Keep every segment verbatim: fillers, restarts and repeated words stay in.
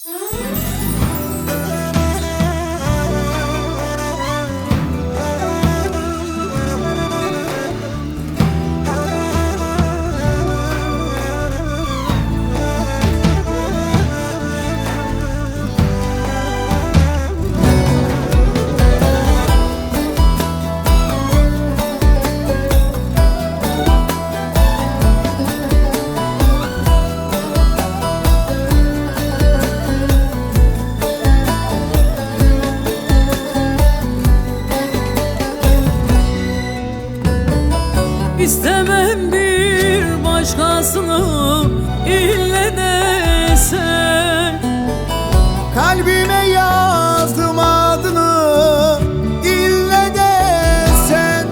İstemem bir başkasını, ille de sen. Kalbime yazdım adını, ille de sen.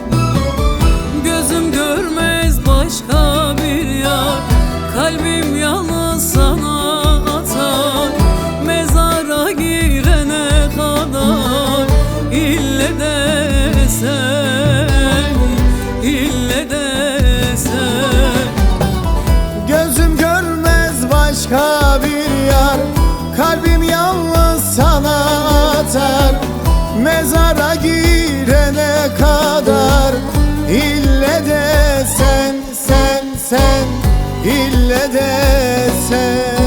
Gözüm görmez başka bir yar, kalbim yalnız sana atar. Mezara girene kadar ille de sen, ille de sen. Gözüm görmez başka bir yar, kalbim yalnız sana atar. Mezara girene kadar ille de sen, sen, sen, ille de sen.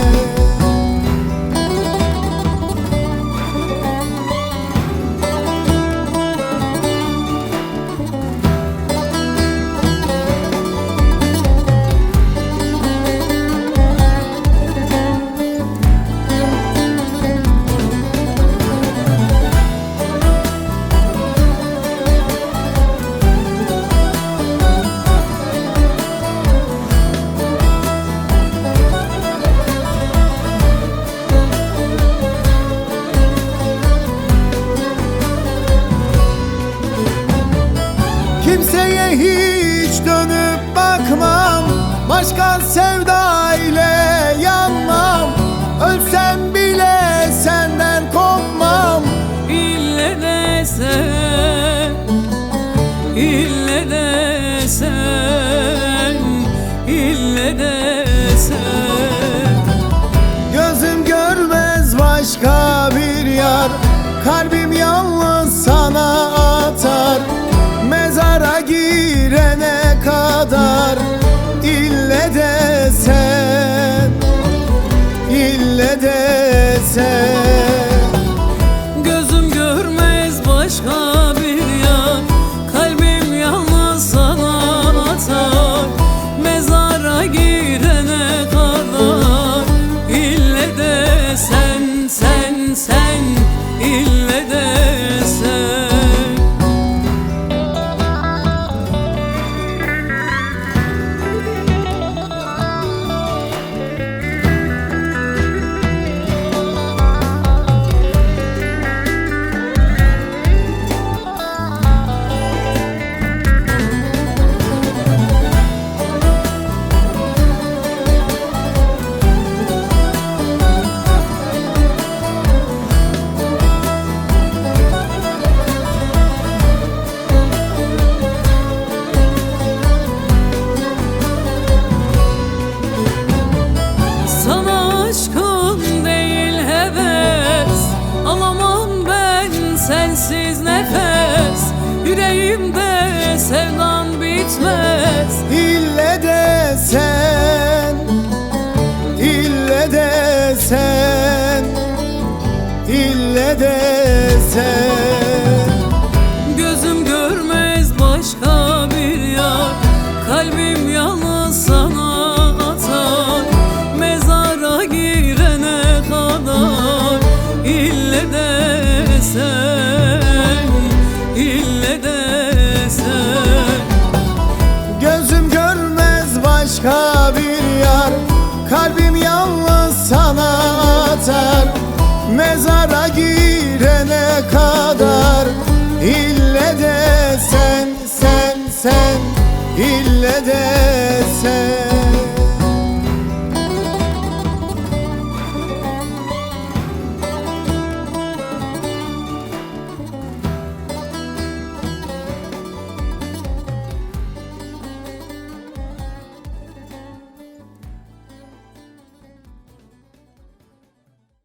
Kimseye hiç dönüp bakmam, başka sevda ile yanmam. Ölsem bile senden kopmam. İlle de sen, ille de sen, ille de sen. Gözüm görmez başka bir yar, kalbim yalnız sana atar. Mezara girene kadar ille de sen, ille de sen. Gözüm görmez başka bir yar, kalbim yalnız sana atar. Mezara girene kadar ille de sen, sen, sen, ille de sen. Sensiz nefes, yüreğimde sevdan bitmez. İlle de sen, ille de sen, ille de sen. Gözüm görmez başka bir yar, kalbim yalnız sana atar. Mezara girene kadar ille de sen, ille de sen. Gözüm görmez başka bir yar, kalbim yalnız sana atar. Mezara girene kadar ille de sen, sen, sen, ille de sen.